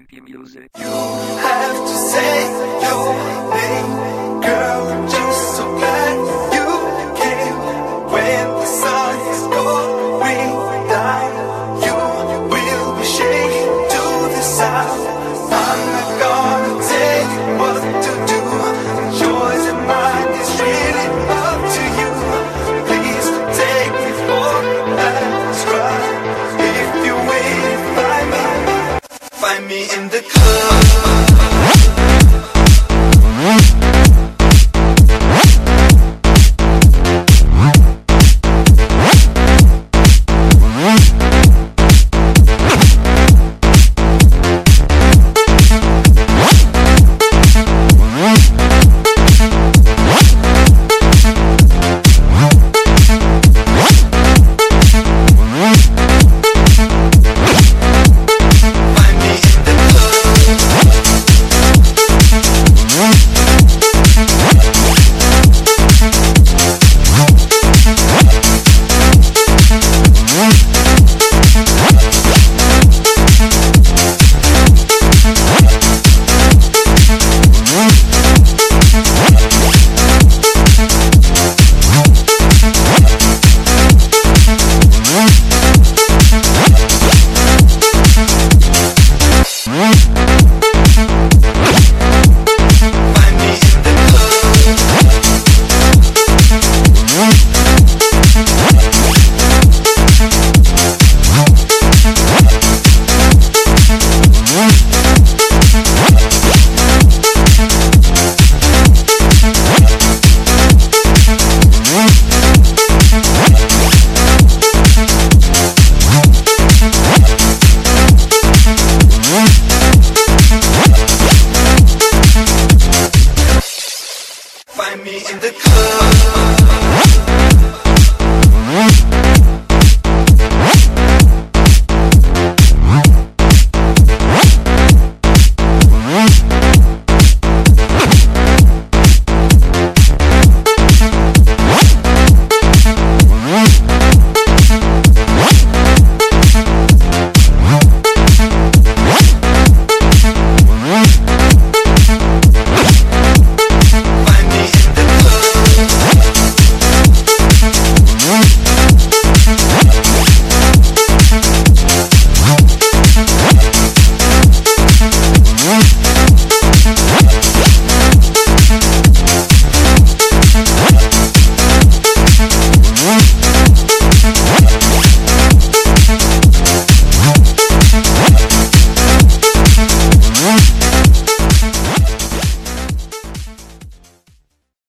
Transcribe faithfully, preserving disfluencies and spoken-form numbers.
P Music. You have to say your name, girl. Just so glad you came. When the sun is going down, you will be shaking to the sound. I'm not gonna tell you what to do. Yours and mine is really up to you. Please take me for a last ride. If you wait, find me, find me in the club.